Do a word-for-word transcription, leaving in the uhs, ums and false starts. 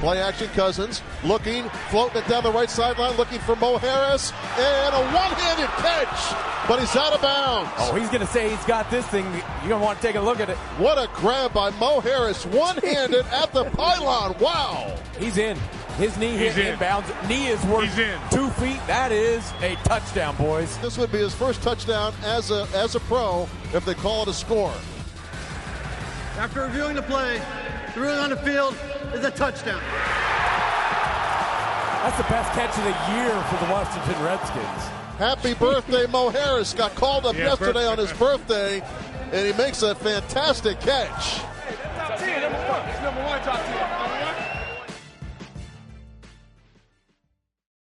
Play action Cousins, looking, floating it down the right sideline, looking for Mo Harris, and a one-handed catch, but he's out of bounds. Oh, he's going to say he's got this thing. You're going to want to take a look at it. What a grab by Mo Harris, one-handed at the pylon. Wow. He's in. His knee hit in. inbounds. Knee is worth two feet. That is a touchdown, boys. This would be his first touchdown as a as a pro if they call it a score. After reviewing the play, the ruling on the field is a touchdown. That's the best catch of the year for the Washington Redskins. Happy birthday, Mo Harris. Got called up Yeah, yesterday birthday. on his birthday, and he makes a fantastic catch. Hey, that's top ten, number one. It's number one, top ten.